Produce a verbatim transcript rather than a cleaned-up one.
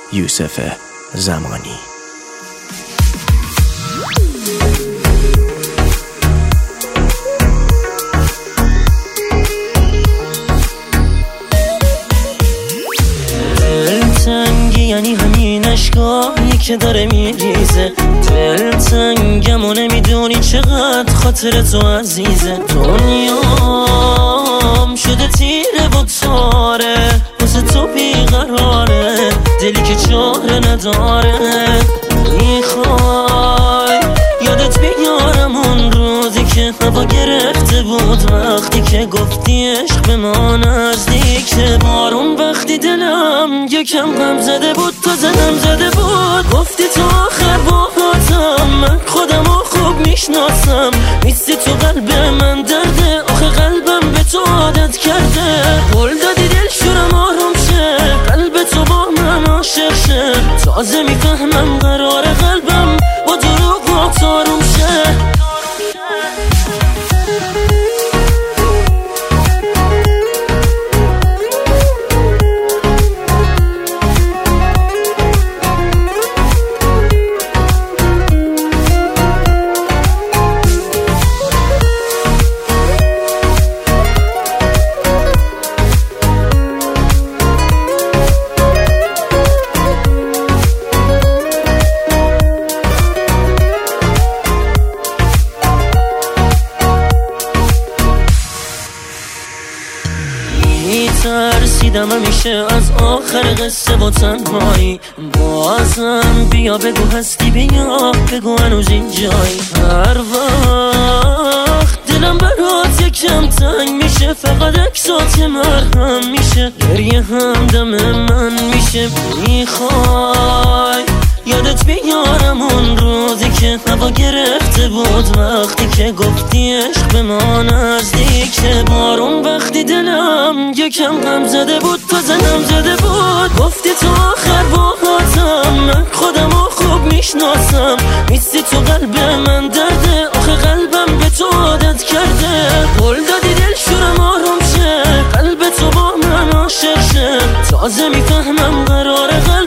یوسف زمانی. دلتنگی یعنی همین اشکایی که داره میریزه، دلتنگم و نمیدونی چقدر خاطر تو عزیزه. دنیام شده تیره و تاره، واسه تو بیقراره، دلی که چاره نداره. میخوای یادت بیارم اون روزی که هوا گرفته بود، وقتی که گفتی عشق به ما نزدیکه. بارون وقتی دلم یکم غم زده بود، تا زنم زده بود، گفتی تو آخر باهاتم، من خودم رو خوب میشناسم. نیستی تو قلب من درده، آخه قلبم به تو عادت کرده. قول دادی دل شورم آروم شه، قلب تو با من عاشق شه. تازه میفهمم قراره قلبم با دروغات آروم شه. ترسیدم همیشه از آخر قصه و تنهایی، بازم بیا بگو هستی، بیا بگو هنوز اینجایی. هر وقت دلم برات یکم تنگ میشه، فقط اکسات مرهم میشه، گریه هم دم من میشه. میخوای یادت بیارم اون روزی که هوا گرفته بود، وقتی که گفتی عشق به ما نزدیکه. بارون وقتی دلم یکم غم زده بود، تا زنم زده بود، گفتی تو آخر باهاتم، من خودم رو خوب میشناسم. نیستی تو قلب من درده، آخه قلبم به تو عادت کرده. قول دادی دل شورم آروم شه، قلب تو با من عاشق شه. تازه میفهمم قراره قلب